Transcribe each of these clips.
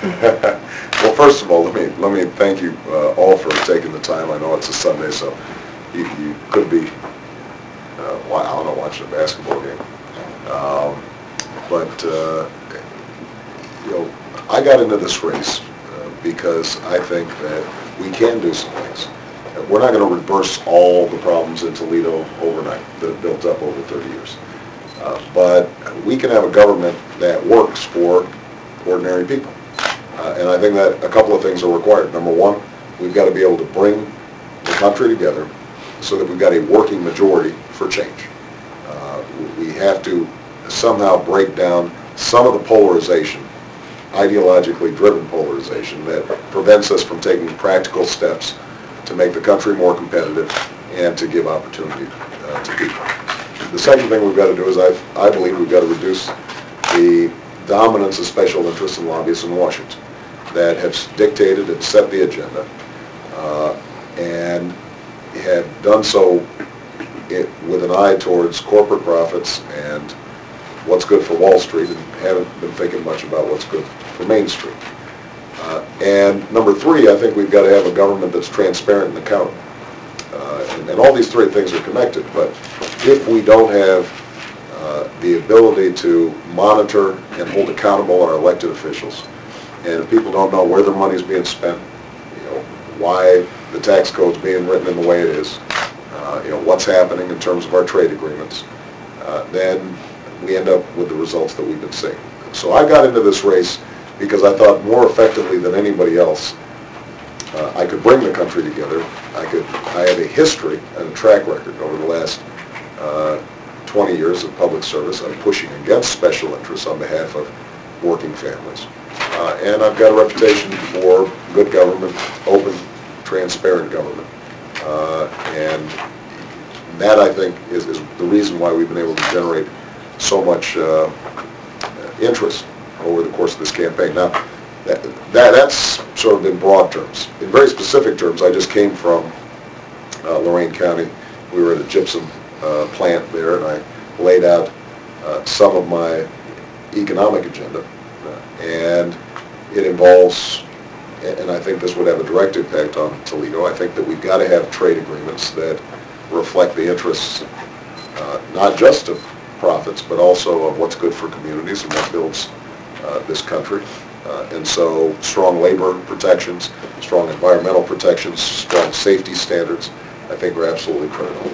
Well, first of all, let me thank you all for taking the time. I know it's a Sunday, so you could be, I don't know, watching a basketball game. But I got into this race because I think that we can do some things. We're not going to reverse all the problems in Toledo overnight that built up over 30 years. But we can have a government that works for ordinary people. And I think that a couple of things are required. Number one, we've got to be able to bring the country together so that we've got a working majority for change. We have to somehow break down some of the polarization, ideologically driven polarization, that prevents us from taking practical steps to make the country more competitive and to give opportunity to people. The second thing we've got to do is I believe we've got to reduce the dominance of special interests and lobbyists in Washington that have dictated and set the agenda and have done so with an eye towards corporate profits and what's good for Wall Street, and haven't been thinking much about what's good for Main Street. And number three, I think we've got to have a government that's transparent and accountable. And all these three things are connected, but if we don't have the ability to monitor and hold accountable our elected officials, and if people don't know where their money's being spent, why the tax code's being written in the way it is, what's happening in terms of our trade agreements, then we end up with the results that we've been seeing. So I got into this race because I thought more effectively than anybody else I could bring the country together. I have a history and a track record over the last 20 years of public service. I'm pushing against special interests on behalf of working families. And I've got a reputation for good government, open, transparent government. And that, I think, is the reason why we've been able to generate so much interest over the course of this campaign. Now, that's sort of in broad terms. In very specific terms, I just came from Lorain County. We were at a gypsum plant there, and I laid out some of my economic agenda. And it involves, and I think this would have a direct impact on Toledo, I think that we've got to have trade agreements that reflect the interests not just of profits, but also of what's good for communities and what builds this country. And so strong labor protections, strong environmental protections, strong safety standards, I think are absolutely critical.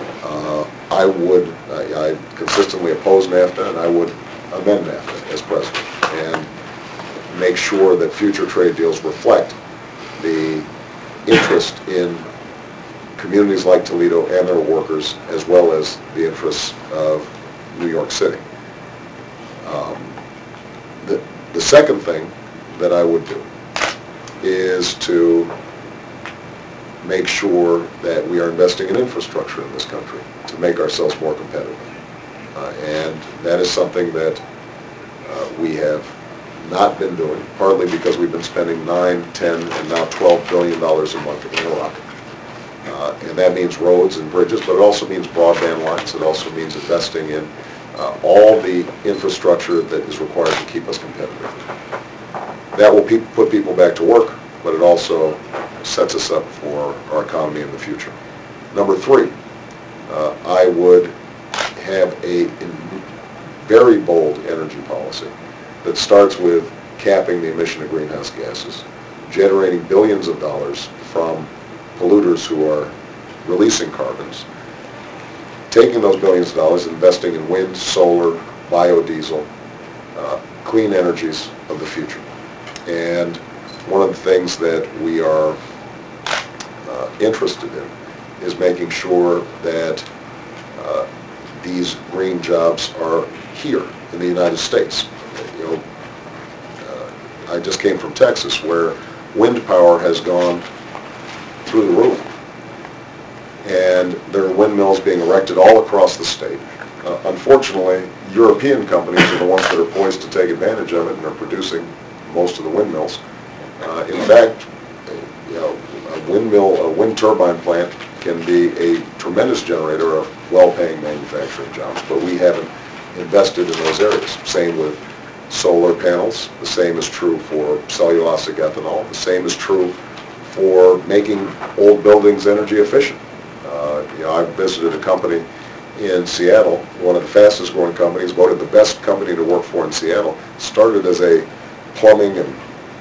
I consistently oppose NAFTA, and I would amend NAFTA as president and make sure that future trade deals reflect the interest in communities like Toledo and their workers, as well as the interests of New York City. The second thing that I would do is to make sure that we are investing in infrastructure in this country to make ourselves more competitive. And that is something that we have not been doing, partly because we've been spending $9, $10, and now $12 billion a month in Iraq. And that means roads and bridges, but it also means broadband lines. It also means investing in all the infrastructure that is required to keep us competitive. That will put people back to work, but it also sets us up for our economy in the future. Number three, I would have a very bold energy policy that starts with capping the emission of greenhouse gases, generating billions of dollars from polluters who are releasing carbons, taking those billions of dollars, investing in wind, solar, biodiesel, clean energies of the future. And one of the things that we are interested in is making sure that these green jobs are here in the United States. I just came from Texas, where wind power has gone through the roof. And there are windmills being erected all across the state. Unfortunately, European companies are the ones that are poised to take advantage of it and are producing most of the windmills. In fact, a wind turbine plant can be a tremendous generator of well-paying manufacturing jobs, but we haven't invested in those areas. Same with solar panels. The same is true for cellulosic ethanol. The same is true for making old buildings energy efficient. I visited a company in Seattle, one of the fastest growing companies, voted the best company to work for in Seattle. Started as a plumbing and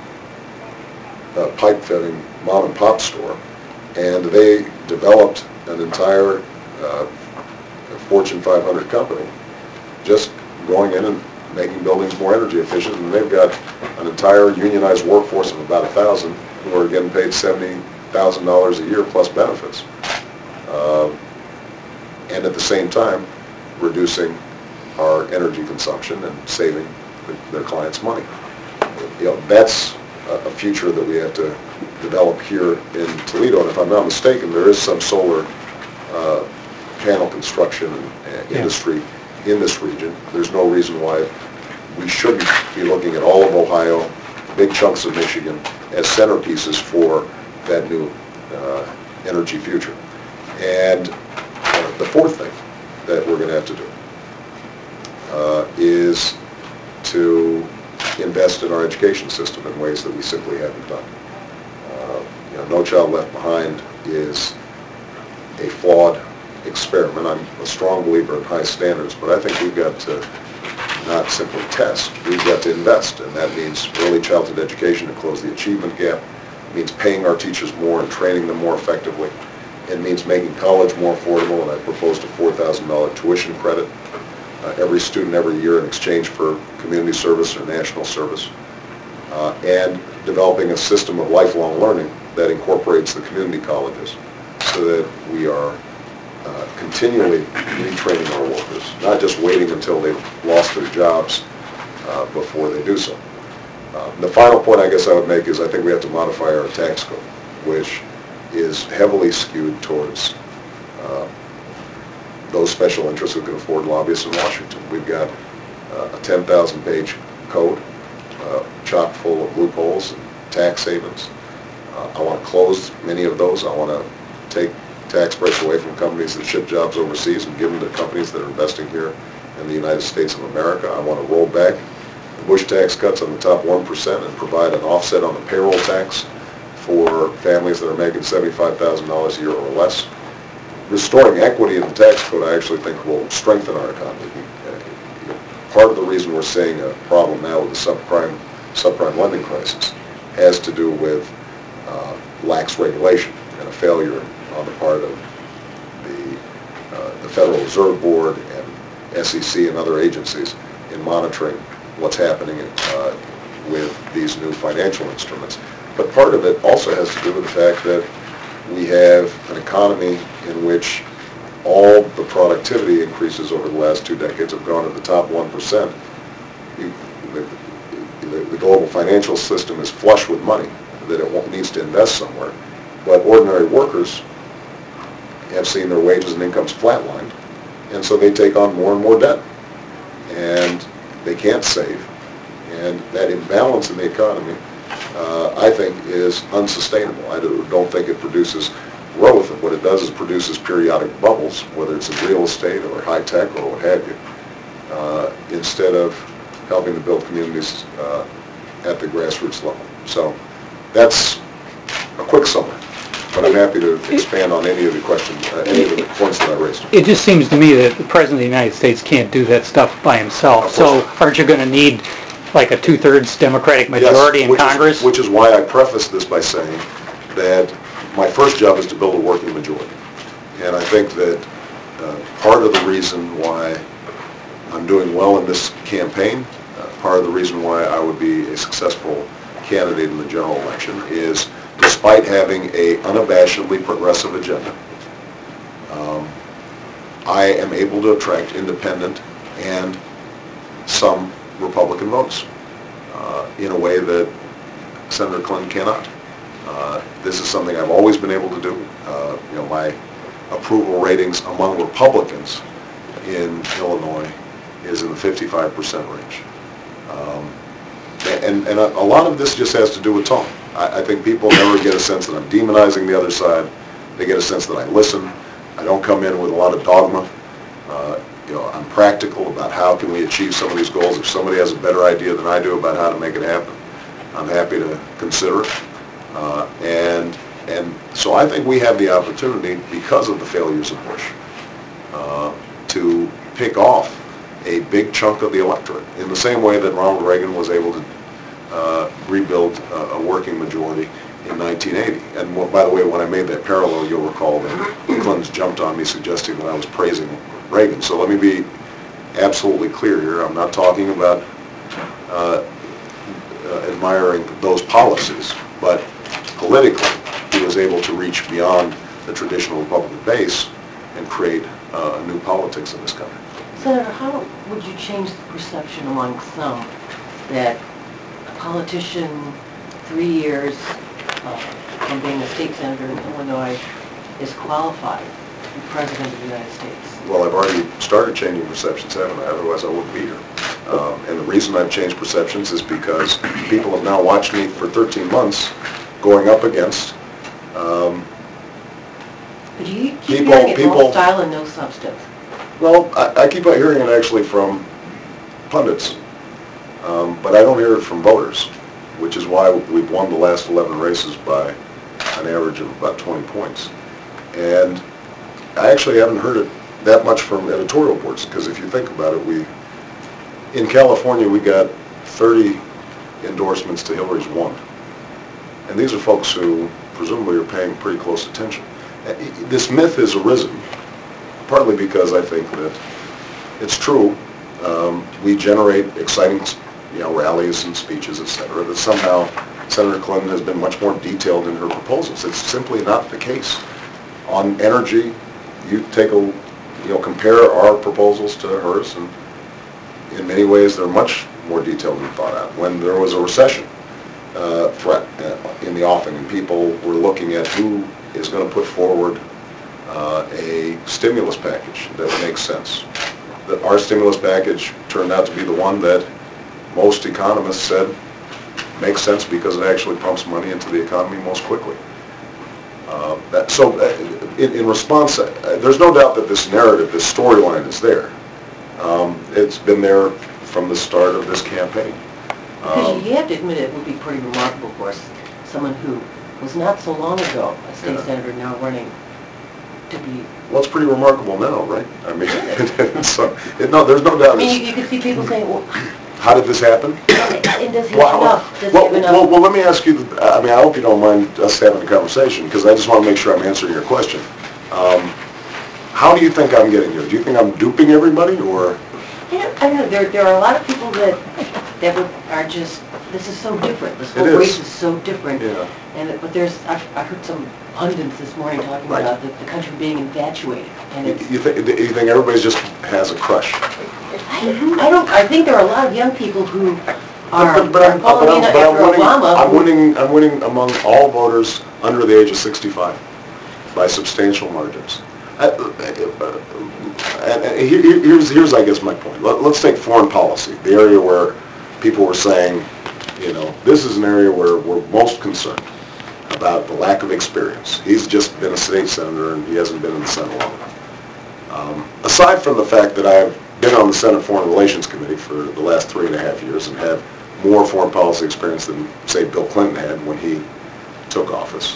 pipe fitting mom and pop store, and they developed an entire Fortune 500 company just going in and making buildings more energy efficient, and they've got an entire unionized workforce of about 1,000 who are getting paid $70,000 a year plus benefits. And at the same time, reducing our energy consumption and saving their clients money. That's a future that we have to develop here in Toledo. And if I'm not mistaken, there is some solar panel construction industry in this region. There's no reason why we shouldn't be looking at all of Ohio, big chunks of Michigan, as centerpieces for that new energy future. And the fourth thing that we're going to have to do is to invest in our education system in ways that we simply haven't done. No Child Left Behind is a flawed experiment. I'm a strong believer in high standards, but I think we've got to not simply test, we've got to invest, and that means early childhood education to close the achievement gap. It means paying our teachers more and training them more effectively. It means making college more affordable, and I proposed a $4,000 tuition credit every student every year in exchange for community service or national service, and developing a system of lifelong learning that incorporates the community colleges so that we are continually retraining our workers, not just waiting until they've lost their jobs before they do so. The final point I guess I would make is I think we have to modify our tax code, which is heavily skewed towards those special interests who can afford lobbyists in Washington. We've got a 10,000-page code chock full of loopholes and tax havens. I want to close many of those. I want to take tax breaks away from companies that ship jobs overseas and give them to companies that are investing here in the United States of America. I want to roll back the Bush tax cuts on the top 1% and provide an offset on the payroll tax for families that are making $75,000 a year or less. Restoring equity in the tax code, I actually think, will strengthen our economy. Part of the reason we're seeing a problem now with the subprime lending crisis has to do with lax regulation and a failure on the part of the Federal Reserve Board and SEC and other agencies in monitoring what's happening with these new financial instruments. But part of it also has to do with the fact that we have an economy in which all the productivity increases over the last 2 decades have gone to the top 1%. The global financial system is flush with money that it needs to invest somewhere. But ordinary workers have seen their wages and incomes flatlined, and so they take on more and more debt. And they can't save. And that imbalance in the economy, I think, is unsustainable. I don't think it produces growth. And what it does is produces periodic bubbles, whether it's in real estate or high tech or what have you, instead of helping to build communities at the grassroots level. So that's a quick summary, but I'm happy to expand on any of the questions, any of the points that I raised. It just seems to me that the President of the United States can't do that stuff by himself. So aren't you going to need like a 2/3 Democratic majority in Congress? Which is why I prefaced this by saying that my first job is to build a working majority. And I think that part of the reason why I'm doing well in this campaign, part of the reason why I would be a successful candidate in the general election is, despite having a unabashedly progressive agenda, I am able to attract independent and some Republican votes in a way that Senator Clinton cannot. This is something I've always been able to do. My approval ratings among Republicans in Illinois is in the 55% range. And a lot of this just has to do with tone. I think people never get a sense that I'm demonizing the other side. They get a sense that I listen. I don't come in with a lot of dogma. I'm practical about how can we achieve some of these goals. If somebody has a better idea than I do about how to make it happen, I'm happy to consider it. And so I think we have the opportunity, because of the failures of Bush, to pick off a big chunk of the electorate in the same way that Ronald Reagan was able to rebuild a working majority in 1980. And by the way, when I made that parallel, you'll recall that the Clintons jumped on me suggesting that I was praising Reagan. So let me be absolutely clear here. I'm not talking about admiring those policies, but politically, he was able to reach beyond the traditional Republican base and create new politics in this country. Senator, how would you change the perception among some that a politician 3 years from being a state senator in Illinois is qualified to be president of the United States? Well, I've already started changing perceptions, haven't I? Otherwise I wouldn't be here. And the reason I've changed perceptions is because people have now watched me for 13 months going up against But you keep hearing it, all style and no substance. Well, I keep on hearing it actually from pundits, but I don't hear it from voters, which is why we've won the last 11 races by an average of about 20 points. And I actually haven't heard it that much from editorial boards, because if you think about it, in California we got 30 endorsements to Hillary's 1. And these are folks who presumably are paying pretty close attention. This myth has arisen partly because I think that it's true. We generate exciting, rallies and speeches, etc. That somehow Senator Clinton has been much more detailed in her proposals. It's simply not the case. On energy, you take compare our proposals to hers, and in many ways they're much more detailed and thought out. When there was a recession threat in the offing, and people were looking at who is going to put forward a stimulus package that makes sense. Our stimulus package turned out to be the one that most economists said makes sense because it actually pumps money into the economy most quickly. In response, there's no doubt that this narrative, this storyline is there. It's been there from the start of this campaign. Because you have to admit it would be pretty remarkable, of course, someone who was not so long ago a state senator now running to be... Well, it's pretty remarkable now, right? I mean, no, there's no doubt. I mean, you could see people saying, well... How did this happen? And does he have enough? Does he have enough? Well, let me ask you, I hope you don't mind us having a conversation, because I just want to make sure I'm answering your question. How do you think I'm getting here? Do you think I'm duping everybody, or...? Yeah, I don't know. There are a lot of people that are just, this is so different. This whole race is so different. Yeah. But I heard some pundits this morning talking about the country being infatuated. And you think everybody just has a crush? I think there are a lot of young people who are following after Obama. I'm winning among all voters under the age of 65 by substantial margins. Here's I guess my point. Let's take foreign policy, the area where people were saying, this is an area where we're most concerned about the lack of experience. He's just been a state senator and he hasn't been in the Senate long enough. Aside from the fact that I've been on the Senate Foreign Relations Committee for the last 3.5 years and have more foreign policy experience than, say, Bill Clinton had when he took office.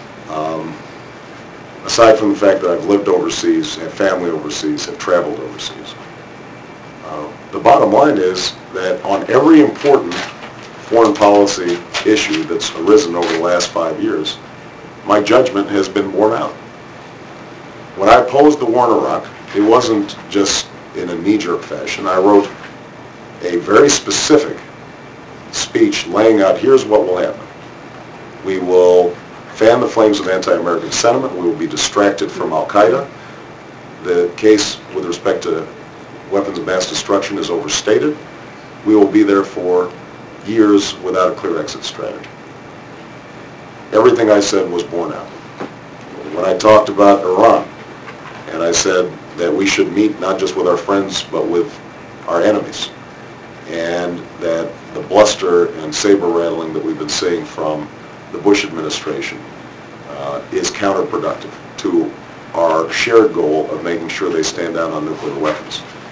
Aside from the fact that I've lived overseas, have family overseas, have traveled overseas. The bottom line is that on every important foreign policy issue that's arisen over the last 5 years, my judgment has been borne out. When I opposed the war in Iraq, it wasn't just in a knee-jerk fashion. I wrote a very specific speech laying out, here's what will happen. We will fan the flames of anti-American sentiment. We will be distracted from Al-Qaeda. The case with respect to weapons of mass destruction is overstated. We will be there for years without a clear exit strategy. Everything I said was borne out. When I talked about Iran, and I said that we should meet not just with our friends, but with our enemies, and that the bluster and saber rattling that we've been seeing from the Bush administration is counterproductive to our shared goal of making sure they stand down on nuclear weapons.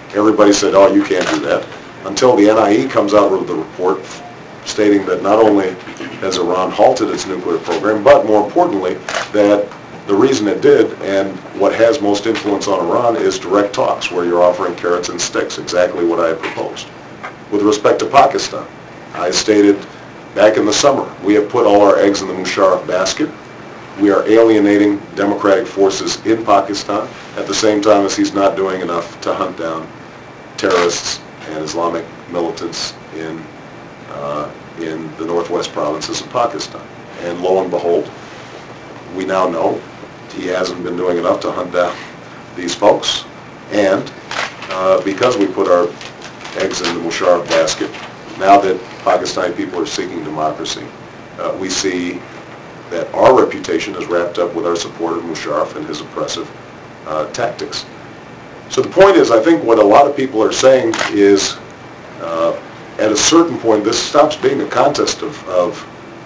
everybody said, oh, you can't do that, until the NIE comes out with the report stating that not only has Iran halted its nuclear program, but more importantly, that the reason it did, and what has most influence on Iran, is direct talks, where you're offering carrots and sticks, exactly what I had proposed. With respect to Pakistan, I stated back in the summer, we have put all our eggs in the Musharraf basket. We are alienating democratic forces in Pakistan at the same time as he's not doing enough to hunt down terrorists and Islamic militants in the northwest provinces of Pakistan. And lo and behold, we now know he hasn't been doing enough to hunt down these folks. And because we put our eggs in the Musharraf basket, now that Pakistani people are seeking democracy, we see that our reputation is wrapped up with our support of Musharraf and his oppressive tactics. So the point is, I think what a lot of people are saying is, at a certain point, this stops being a contest of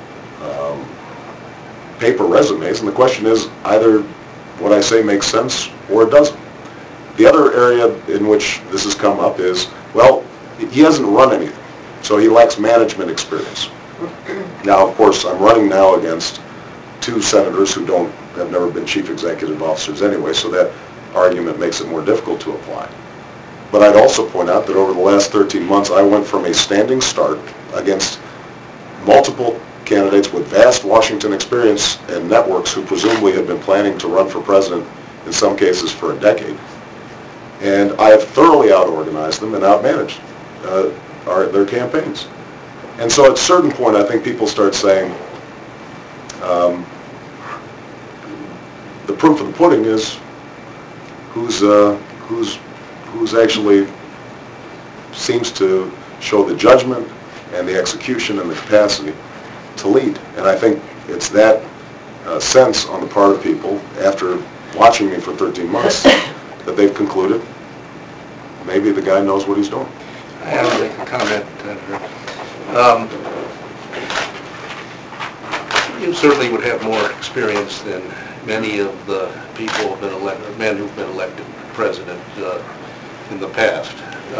paper resumes, and the question is either what I say makes sense or it doesn't. The other area in which this has come up is, well, he hasn't run anything, so he lacks management experience. Now, of course, I'm running now against two senators who have never been chief executive officers anyway, so that argument makes it more difficult to apply. But I'd also point out that over the last 13 months, I went from a standing start against multiple candidates with vast Washington experience and networks who presumably have been planning to run for president in some cases for a decade. And I have thoroughly out-organized them and out-managed their campaigns. And so at a certain point, I think people start saying, the proof of the pudding is who's actually seems to show the judgment and the execution and the capacity to lead. And I think it's that sense on the part of people, after watching me for 13 months, that they've concluded maybe the guy knows what he's doing. I have to make a comment, Senator. You certainly would have more experience than many of the people who've been elected, men who've been elected president in the past.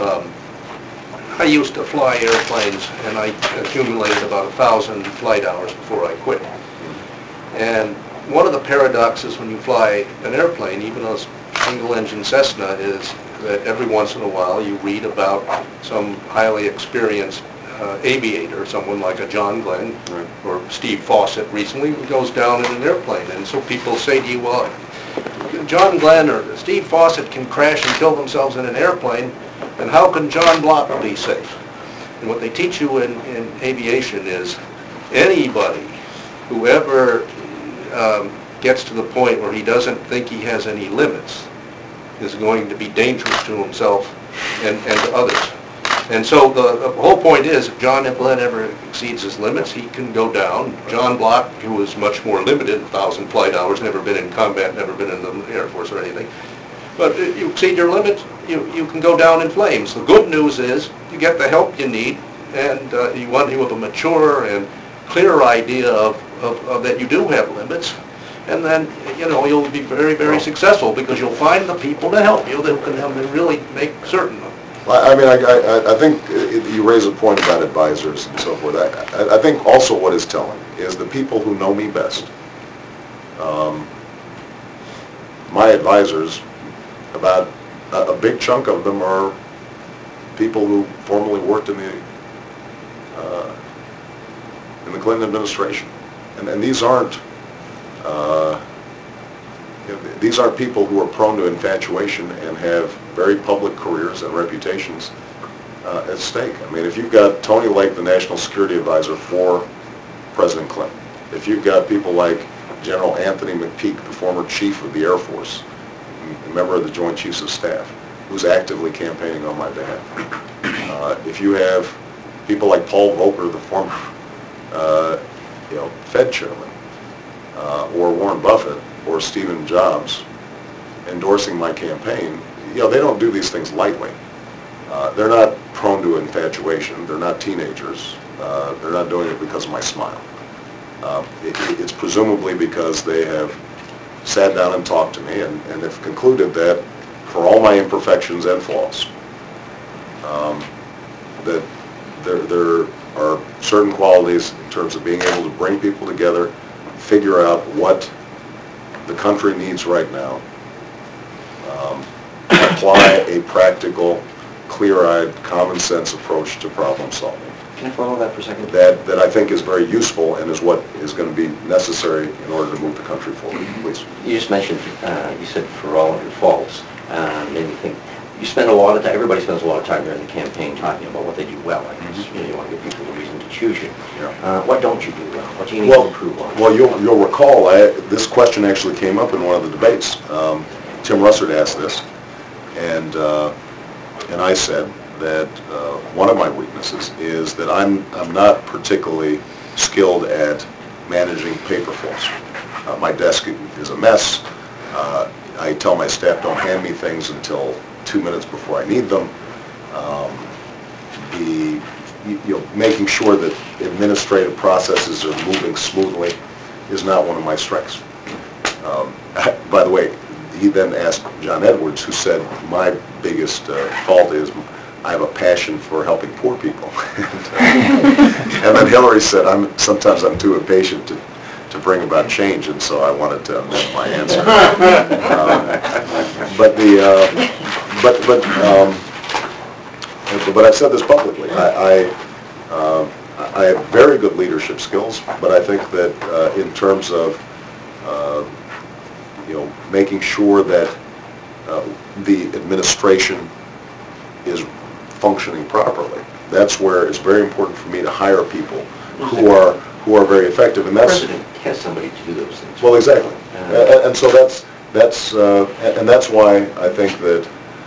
I used to fly airplanes, and I accumulated about 1,000 flight hours before I quit. And one of the paradoxes when you fly an airplane, even a single-engine Cessna, is that every once in a while you read about some highly experienced aviator, someone like a John Glenn or Steve Fawcett recently, who goes down in an airplane. And so people say to you, well, John Glenn or Steve Fawcett can crash and kill themselves in an airplane, and how can John Block be safe? And what they teach you in aviation is anybody who ever gets to the point where he doesn't think he has any limits is going to be dangerous to himself and to others. And so the whole point is, if John Glenn ever exceeds his limits, he can go down. John Block, who is much more limited, 1,000 flight hours, never been in combat, never been in the Air Force or anything. But if you exceed your limits, you can go down in flames. The good news is you get the help you need, and you have a mature and clear idea of that you do have limits. And then, you'll be very, very successful because you'll find the people to help you that can help and really make certain. I mean, I think you raise a point about advisors and so forth. I think also what is telling is the people who know me best. My advisors, about a big chunk of them are people who formerly worked in the Clinton administration, and these aren't people who are prone to infatuation and have very public careers and reputations at stake. I mean, if you've got Tony Lake, the National Security Advisor for President Clinton, if you've got people like General Anthony McPeak, the former Chief of the Air Force, a member of the Joint Chiefs of Staff, who's actively campaigning on my behalf. If you have people like Paul Volcker, the former Fed chairman, or Warren Buffett, or Stephen Jobs endorsing my campaign, they don't do these things lightly. They're not prone to infatuation. They're not teenagers. They're not doing it because of my smile. It's presumably because they have sat down and talked to me and have concluded that for all my imperfections and flaws, that there are certain qualities in terms of being able to bring people together, figure out what the country needs right now, apply a practical, clear-eyed, common-sense approach to problem solving. Can I follow that for a second? That I think is very useful and is what is going to be necessary in order to move the country forward. Please. You just mentioned, you said for all of your faults, made me think, you spend a lot of time, everybody spends a lot of time during the campaign talking about what they do well. I guess, you want to give people a reason to choose you. Yeah. What don't you do well? What do you need to improve on? Well, you'll recall, this question actually came up in one of the debates. Tim Russert asked this, and I said that one of my weaknesses is that I'm not particularly skilled at managing paper flows. My desk is a mess. I tell my staff, don't hand me things until 2 minutes before I need them. Making sure that administrative processes are moving smoothly is not one of my strengths. By the way, he then asked John Edwards, who said, my biggest fault is I have a passion for helping poor people. And then Hillary said, sometimes I'm too impatient to bring about change, and so I wanted to amend my answer. But I've said this publicly. I have very good leadership skills, but I think that in terms of making sure that the administration is functioning properly, that's where it's very important for me to hire people who are very effective, and that's the president has somebody to do those things. well, exactly, and so that's why I think that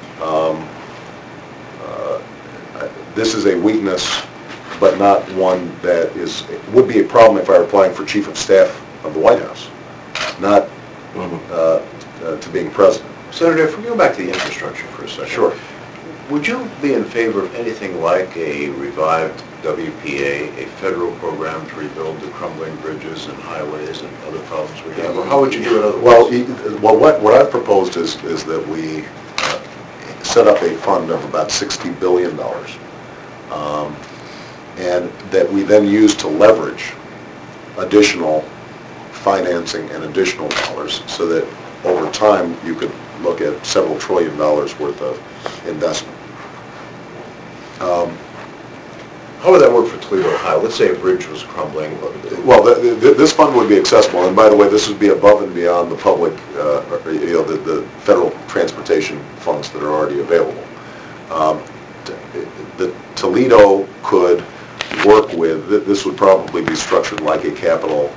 this is a weakness, but not one that would be a problem if I were applying for chief of staff of the White House, not to being president. Senator, if we go back to the infrastructure for a second. Sure. Would you be in favor of anything like a revived WPA, a federal program to rebuild the crumbling bridges and highways and other problems we have? Or how would you do it otherwise? Well, what I've proposed is that we set up a fund of about $60 billion, and that we then use to leverage additional financing and additional dollars, so that over time you could look at several $1 trillion worth of investment. How would that work for Toledo, Ohio? Let's say a bridge was crumbling. Well, this fund would be accessible, and by the way, this would be above and beyond the public, the federal transportation funds that are already available. The Toledo could work with, this would probably be structured like a capital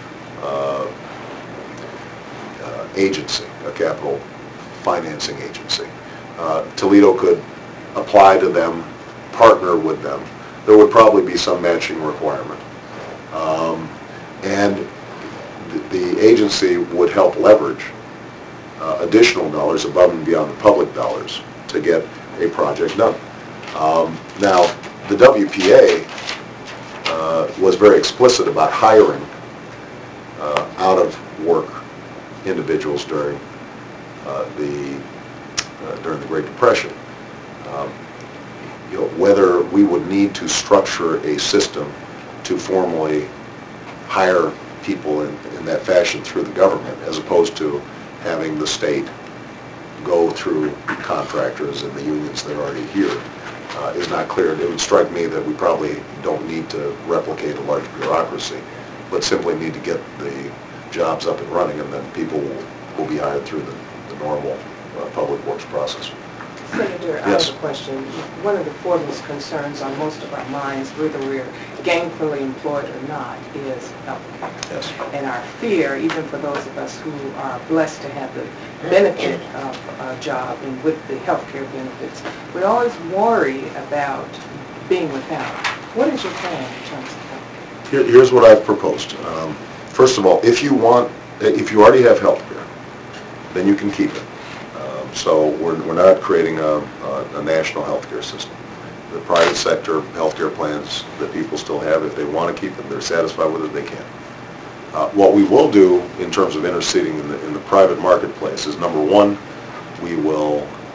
agency, a capital financing agency. Toledo could apply to them, partner with them. There would probably be some matching requirement. And the agency would help leverage additional dollars above and beyond the public dollars to get a project done. Now, the WPA was very explicit about hiring out-of-work individuals during the Great Depression. Whether we would need to structure a system to formally hire people in that fashion through the government, as opposed to having the state go through contractors and the unions that are already here, is not clear. It would strike me that we probably don't need to replicate a large bureaucracy, but simply need to get the jobs up and running, and then people will be hired through the normal public works process. Senator, I Yes. have a question. One of the foremost concerns on most of our minds, whether we're gainfully employed or not, is health care. Yes. And our fear, even for those of us who are blessed to have the benefit of a job and with the health care benefits, we always worry about being without. What is your plan in terms of health care? Here's what I've proposed. First of all, if you already have health care, then you can keep it. So we're not creating a national healthcare system. The private sector healthcare plans that people still have, if they want to keep it, they're satisfied with it, they can. What we will do in terms of interceding in the private marketplace is, number one, we will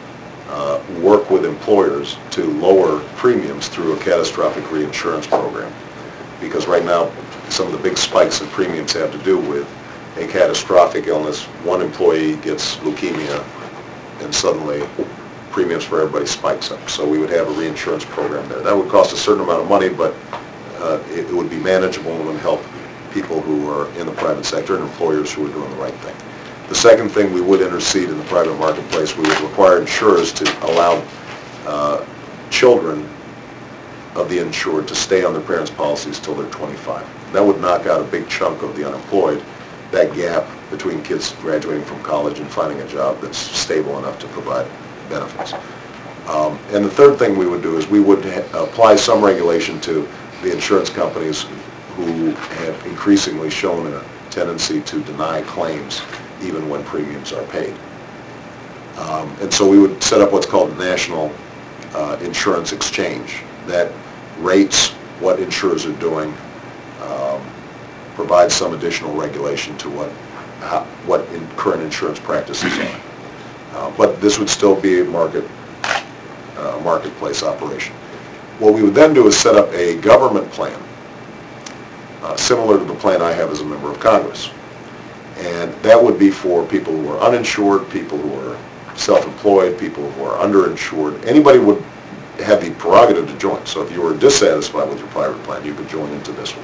work with employers to lower premiums through a catastrophic reinsurance program. Because right now, some of the big spikes in premiums have to do with a catastrophic illness. One employee gets leukemia, and suddenly premiums for everybody spikes up. So we would have a reinsurance program there. That would cost a certain amount of money, but it would be manageable and would help people who are in the private sector and employers who are doing the right thing. The second thing, we would intercede in the private marketplace. We would require insurers to allow children of the insured to stay on their parents' policies till they're 25. That would knock out a big chunk of the unemployed, that gap between kids graduating from college and finding a job that's stable enough to provide benefits. And the third thing we would do is we would apply some regulation to the insurance companies who have increasingly shown a tendency to deny claims even when premiums are paid. And so we would set up what's called a national insurance exchange that rates what insurers are doing, provides some additional regulation to what current insurance practices are. But this would still be a marketplace operation. What we would then do is set up a government plan, similar to the plan I have as a member of Congress. And that would be for people who are uninsured, people who are self-employed, people who are underinsured. Anybody would have the prerogative to join. So if you were dissatisfied with your private plan, you could join into this one.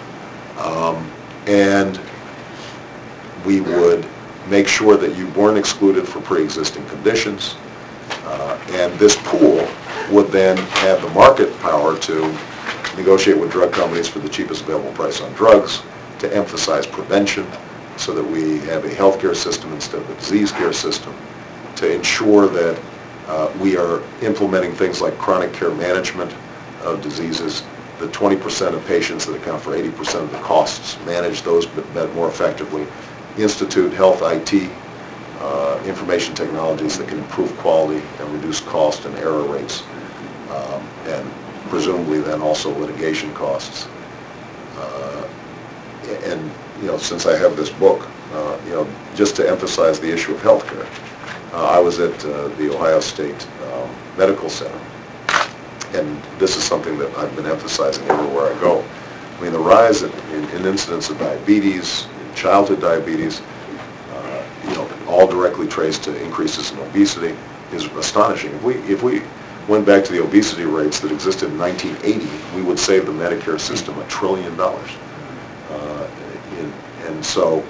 And we would make sure that you weren't excluded for pre-existing conditions. And this pool would then have the market power to negotiate with drug companies for the cheapest available price on drugs, to emphasize prevention so that we have a healthcare system instead of a disease care system, to ensure that we are implementing things like chronic care management of diseases. The 20% of patients that account for 80% of the costs, manage those but more effectively. Institute health IT, information technologies that can improve quality and reduce cost and error rates, and presumably then also litigation costs. And since I have this book, just to emphasize the issue of healthcare, I was at the Ohio State Medical Center, and this is something that I've been emphasizing everywhere I go. I mean, the rise in incidence of diabetes, childhood diabetes, all directly traced to increases in obesity, is astonishing. If we went back to the obesity rates that existed in 1980, we would save the Medicare system $1 trillion. And so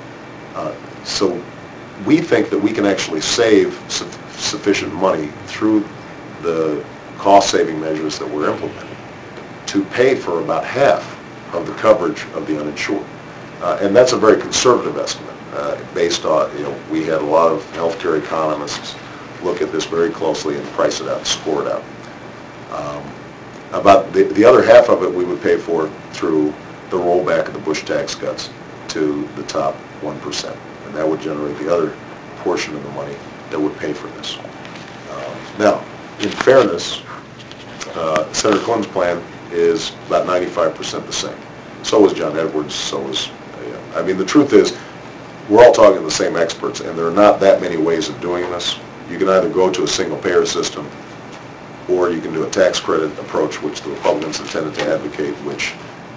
we think that we can actually save sufficient money through the cost-saving measures that we're implementing to pay for about half of the coverage of the uninsured. And that's a very conservative estimate based on, we had a lot of healthcare economists look at this very closely and price it out, score it out. About the other half of it we would pay for through the rollback of the Bush tax cuts to the top 1%. And that would generate the other portion of the money that would pay for this. Now, in fairness, Senator Clinton's plan is about 95% the same. So was John Edwards, so was, I mean, the truth is, we're all talking to the same experts, and there are not that many ways of doing this. You can either go to a single-payer system, or you can do a tax credit approach, which the Republicans have tended to advocate, which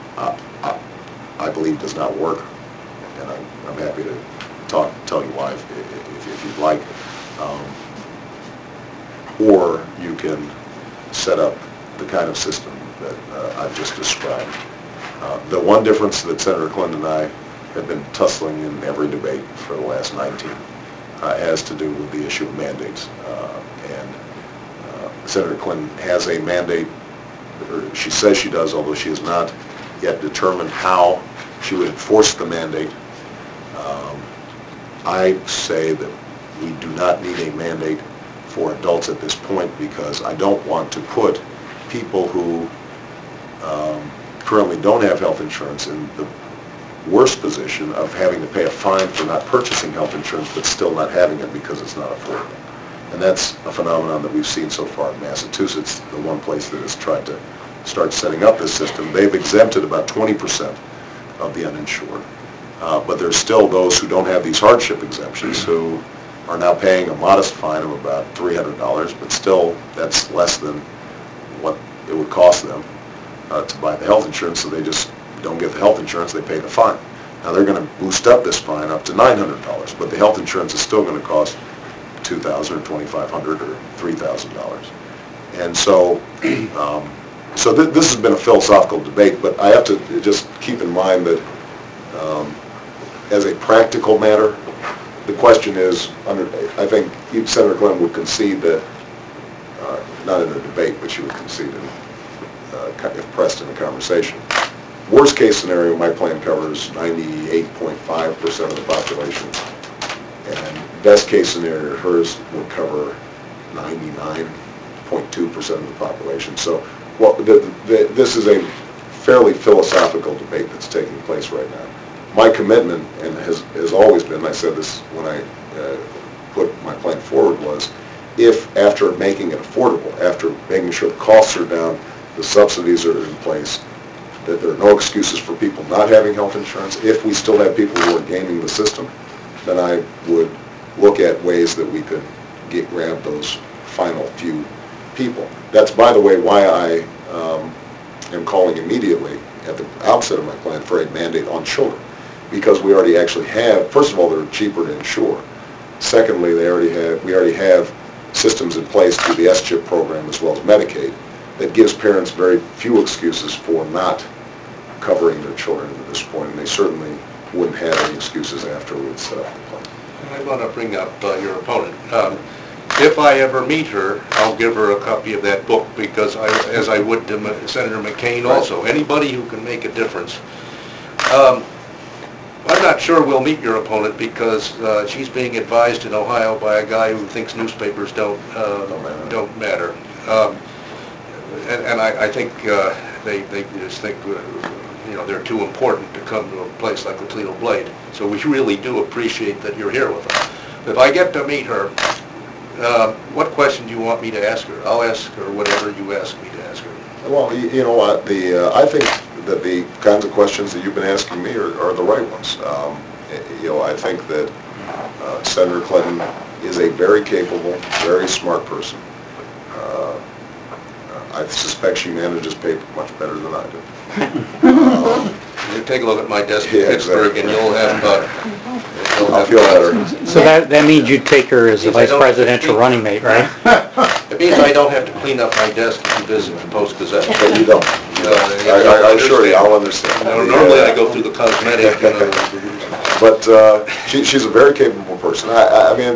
I believe does not work. And I'm happy to tell you why if you'd like. Or you can set up the kind of system that I've just described. The one difference that Senator Clinton and I have been tussling in every debate for the last 19 has to do with the issue of mandates. Senator Clinton has a mandate, or she says she does, although she has not yet determined how she would enforce the mandate. I say that we do not need a mandate for adults at this point, because I don't want to put people who currently don't have health insurance in the worst position of having to pay a fine for not purchasing health insurance but still not having it because it's not affordable. And that's a phenomenon that we've seen so far in Massachusetts, the one place that has tried to start setting up this system. They've exempted about 20% of the uninsured. But there's still those who don't have these hardship exemptions who are now paying a modest fine of about $300, but still, that's less than what it would cost them to buy the health insurance, so they just don't get the health insurance, they pay the fine. Now, they're going to boost up this fine up to $900, but the health insurance is still going to cost $2,000 or $2,500 or $3,000. And so, this has been a philosophical debate, but I have to just keep in mind that as a practical matter, the question is, I think Senator Clinton would concede that, not in a debate, but she would concede if pressed in a conversation. Worst case scenario, my plan covers 98.5% of the population, and best case scenario, hers would cover 99.2% of the population. So, this is a fairly philosophical debate that's taking place right now. My commitment, and has always been, I said this when I put my plan forward, was if after making it affordable, after making sure the costs are down, the subsidies are in place, that there are no excuses for people not having health insurance, if we still have people who are gaming the system, then I would look at ways that we could grab those final few people. That's, by the way, why I am calling immediately at the outset of my plan for a mandate on children, because we already actually have, first of all, they're cheaper to insure. Secondly, we already have systems in place through the SCHIP program as well as Medicaid that gives parents very few excuses for not covering their children at this point, and they certainly wouldn't have any excuses after we had set up the plan. I want to bring up your opponent. If I ever meet her, I'll give her a copy of that book, because as I would to Senator McCain also. Anybody who can make a difference. I'm not sure we'll meet your opponent, because she's being advised in Ohio by a guy who thinks newspapers don't matter. And I think they just think they're too important to come to a place like the Toledo Blade. So we really do appreciate that you're here with us. If I get to meet her, what question do you want me to ask her? I'll ask her whatever you ask me to ask her. Well, you know what, I think that the kinds of questions that you've been asking me are the right ones. I think that Senator Clinton is a very capable, very smart person. I suspect she manages paper much better than I do. You take a look at my desk in Yeah, Pittsburgh, exactly. and you'll have I'll feel better. So that means you'd take her as the vice presidential running mate, right? It means I don't have to clean up my desk and visit the Post-Gazette. But you don't. I assure you, I'll understand. Normally I go through the cosmetic. But she's a very capable person. I mean,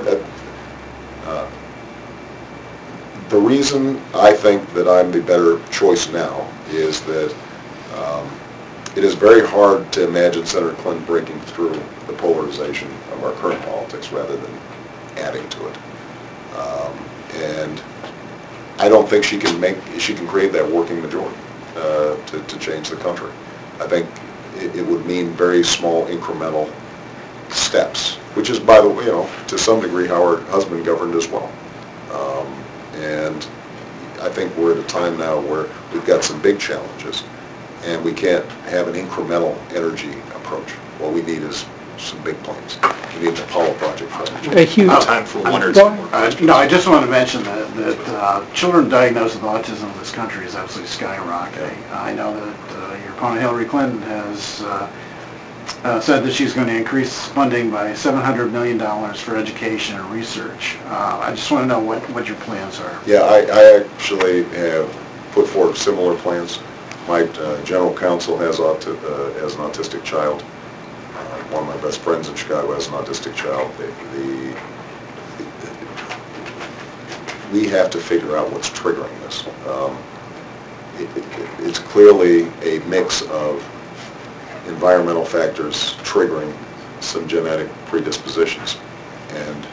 the reason I think that I'm the better choice now is that it is very hard to imagine Senator Clinton breaking through the polarization of our current politics rather than adding to it. And I don't think she can create that working majority to change the country. I think it would mean very small incremental steps, which is, by the way, to some degree how her husband governed as well. And I think we're at a time now where we've got some big challenges, and we can't have an incremental energy approach. What we need is some big plans. We need the Apollo project for energy. A huge... Time for one or two more questions. I just want to mention that children diagnosed with autism in this country is absolutely skyrocketing. I know that your opponent Hillary Clinton has said that she's going to increase funding by $700 million for education and research. I just want to know what your plans are. Yeah, I actually have put forward similar plans. My general counsel has an autistic child. One of my best friends in Chicago has an autistic child. We have to figure out what's triggering this. It's clearly a mix of environmental factors triggering some genetic predispositions, and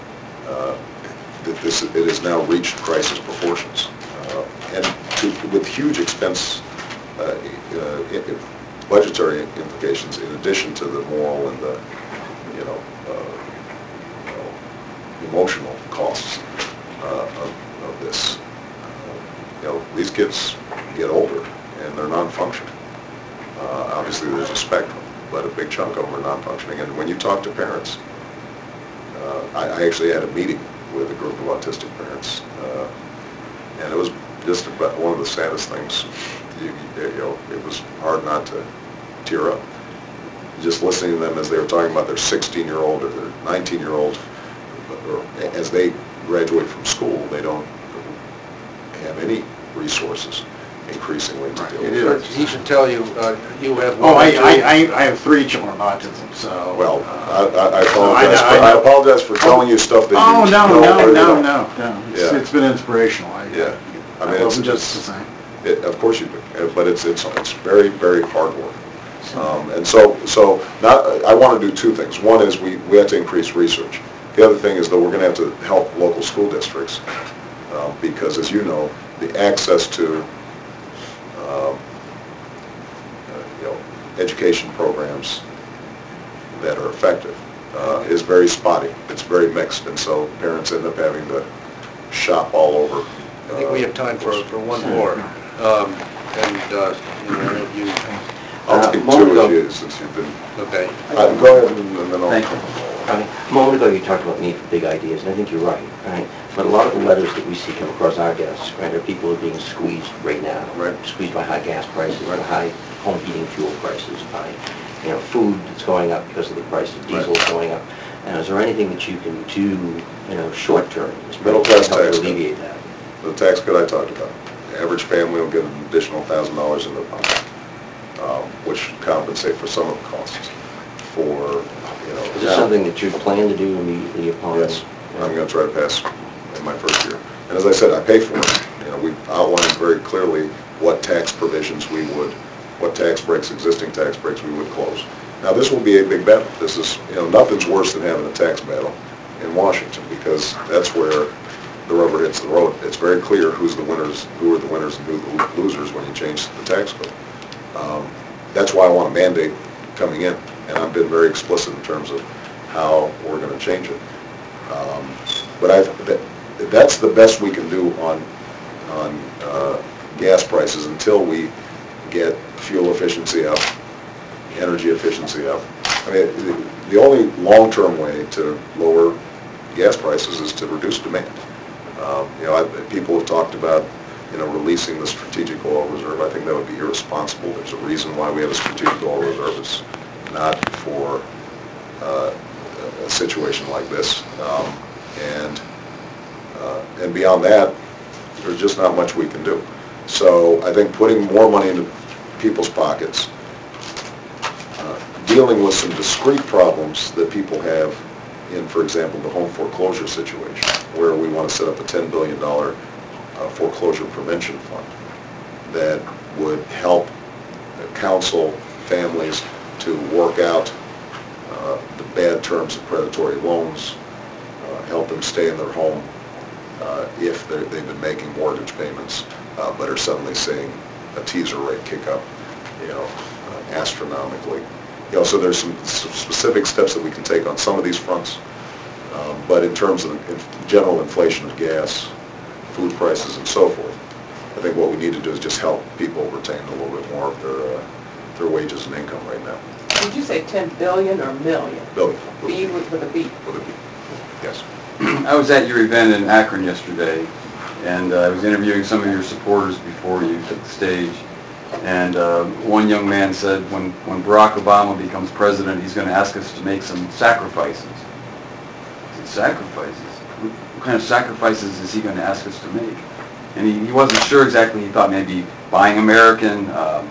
it has now reached crisis proportions, and with huge expense, budgetary implications in addition to the moral and the emotional costs of this. These kids get older and they're non-functioning. Obviously there's a spectrum, but a big chunk of them are non-functioning. And when you talk to parents, I actually had a meeting with a group of autistic parents, and it was just about one of the saddest things. You know, it was hard not to tear up. Just listening to them as they were talking about their 16-year-old or their 19-year-old, or as they graduate from school, they don't have any resources increasingly to deal with. He should tell you, you have Oh, one or two. I have 3 children with autism, so. Well, I I apologize for telling you stuff that Oh, you no, know no, already no, know. no. Yeah. It's been inspirational. Yeah. I mean, I it's wasn't just the same. Of course you do, but it's very, very hard work. And so now I want to do 2 things. One is we have to increase research. The other thing is that we're going to have to help local school districts because, as you know, the access to education programs that are effective is very spotty. It's very mixed, and so parents end up having to shop all over. I think we have time for one more. You know, I'll take moment 2 ago- of you since you've been. okay. Go ahead and then I'll. Thank you. A moment ago, you talked about need for big ideas, and I think you're right? But a lot of the letters that we see come across our desks, right, are people who are being squeezed right now. Right. Squeezed by high gas prices, by high home heating fuel prices, by, you know, food that's going up because of the price of diesel going up. And is there anything that you can do, you know, short term? Middle class to help tax cut. alleviate that? The tax cut I talked about. The average family will get an additional $1,000 in their pocket, which compensate for some of the costs for, you know. Is this something that you plan to do immediately upon? Yes, I'm going to try to pass in my first year. And as I said, I pay for it. You know, we've outlined very clearly what tax provisions we would, what tax breaks, existing tax breaks we would close. Now, this will be a big battle. This is, you know, nothing's worse than having a tax battle in Washington because that's where the rubber hits the road. It's very clear who are the winners and who are the losers when you change the tax code. That's why I want a mandate coming in, and I've been very explicit in terms of how we're going to change it. But that's the best we can do on gas prices until we get fuel efficiency up, energy efficiency up. I mean, the only long-term way to lower gas prices is to reduce demand. You know, people have talked about, you know, releasing the strategic oil reserve. I think that would be irresponsible. There's a reason why we have a strategic oil reserve. It's not for a situation like this. And beyond that, there's just not much we can do. So I think putting more money into people's pockets, dealing with some discrete problems that people have in, for example, the home foreclosure situation, where we want to set up a $10 billion foreclosure prevention fund that would help counsel families to work out the bad terms of predatory loans, help them stay in their home if they've been making mortgage payments, but are suddenly seeing a teaser rate kick up, you know, astronomically. You know, so there's some specific steps that we can take on some of these fronts, but in terms of general inflation of gas, food prices, and so forth, I think what we need to do is just help people retain a little bit more of their wages and income right now. Did you say 10 billion or million? Billion. B with a B. With a B. Yes. I was at your event in Akron yesterday, and I was interviewing some of your supporters before you took the stage. And one young man said, when Barack Obama becomes president, he's going to ask us to make some sacrifices. I said, sacrifices? What kind of sacrifices is he going to ask us to make? And he wasn't sure exactly. He thought maybe buying American,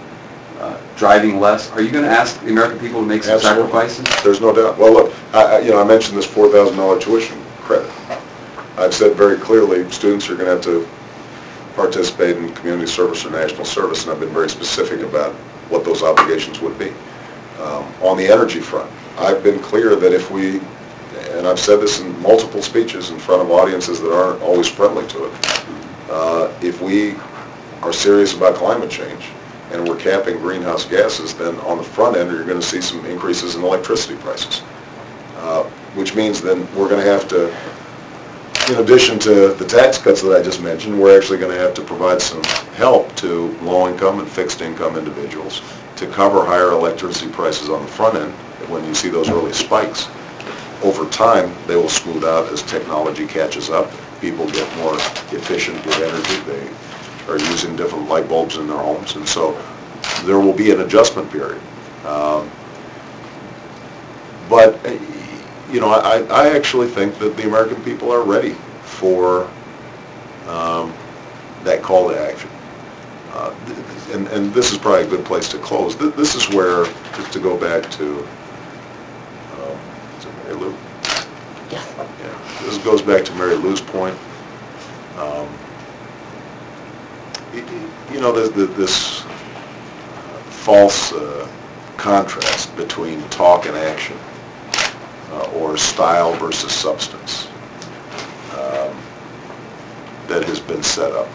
driving less. Are you going to ask the American people to make some Absolutely. sacrifices? There's no doubt. Well, look, I mentioned this $4,000 tuition credit. I've said very clearly students are going to have to participate in community service or national service, and I've been very specific about what those obligations would be. On the energy front, I've been clear that if we, and I've said this in multiple speeches in front of audiences that aren't always friendly to it, if we are serious about climate change and we're capping greenhouse gases, then on the front end you're going to see some increases in electricity prices, which means then we're going to have to, in addition to the tax cuts that I just mentioned, we're actually going to have to provide some help to low-income and fixed-income individuals to cover higher electricity prices on the front end when you see those early spikes. over time, they will smooth out as technology catches up. People get more efficient with energy. They are using different light bulbs in their homes, and so there will be an adjustment period. But, you know, I actually think that the American people are ready for that call to action. And this is probably a good place to close. This is where, just to go back to, is it Mary Lou? Yes. Yeah, this goes back to Mary Lou's point. You know, this false contrast between talk and action, or style versus substance, that has been set up.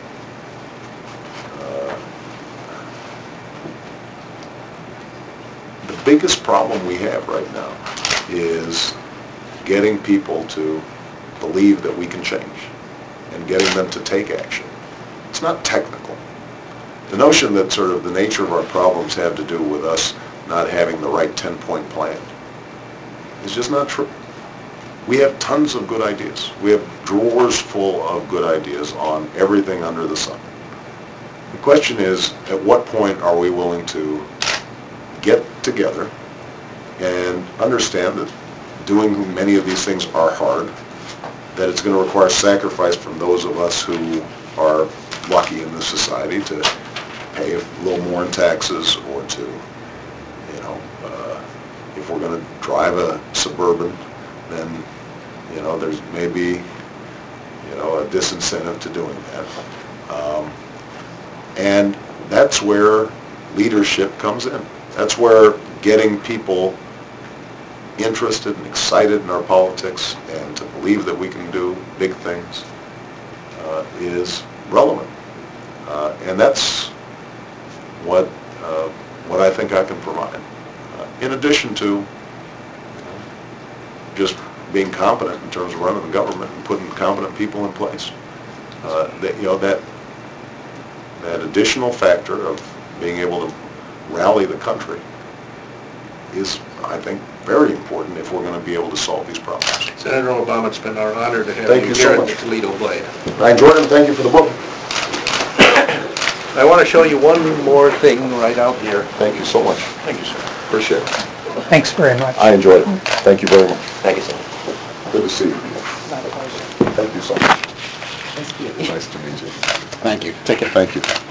The biggest problem we have right now is getting people to believe that we can change and getting them to take action. It's not technical. The notion that sort of the nature of our problems have to do with us not having the right 10-point plan is just not true. We have tons of good ideas. We have drawers full of good ideas on everything under the sun. The question is, at what point are we willing to get together and understand that doing many of these things are hard, that it's going to require sacrifice from those of us who are lucky in this society to pay a little more in taxes, or to, you know, if we're going to drive a Suburban, then, you know, there's maybe, you know, a disincentive to doing that. And that's where leadership comes in. That's where getting people interested and excited in our politics and to believe that we can do big things is relevant. And that's what I think I can provide. In addition to just being competent in terms of running the government and putting competent people in place. That, you know, that additional factor of being able to rally the country is, I think, very important if we're going to be able to solve these problems. Senator Obama, it's been our honor to have Thank you you here so at much. the Toledo Blade. I enjoyed it, and thank you for the book. I want to show you one more thing right out here. Thank you so much. Thank you, sir. Appreciate it. Thanks very much. I enjoyed it. Thank you very much. Thank you, sir. Good to see you. My pleasure. Thank you so much. Nice to meet you. Nice to meet you. Thank you. Take care. Thank you.